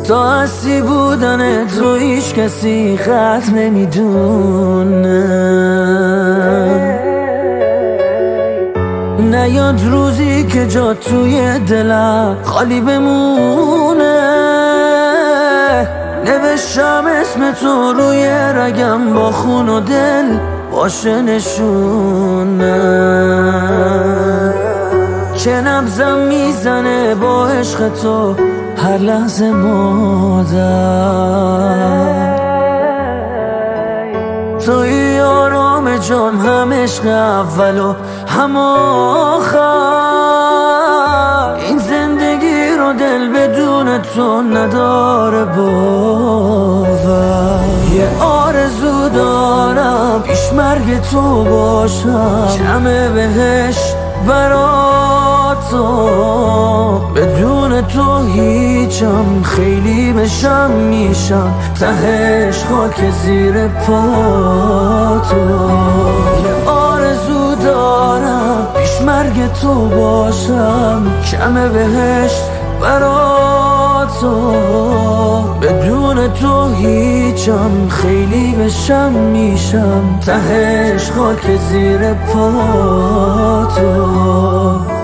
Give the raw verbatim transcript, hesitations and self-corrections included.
تا هستی بودن تو هیچ کسی قدر نمیدونه. نیاد روزی که جا توی دلم خالی بمونه. نوشتم اسم تو روی رگم با خون و دل باشه نشونه که نبضم میزنه با عشق تو هر لحظه مادر. توی آرام جان هم عشق اول و هم آخر. این زندگی رو دل بدون تو نداره باور. یه آرزو دارم پیش مرگ تو باشم، جمع بهشت برا تو. بدون تو هیچم، خیلی بشم میشم تهش خاک زیر پا تو. یه آرزو دارم پیش مرگ تو باشم، جمع بهشت برا تو. بدون تو هیچم، خیلی بشم میشم تهش خاک زیر پا تو.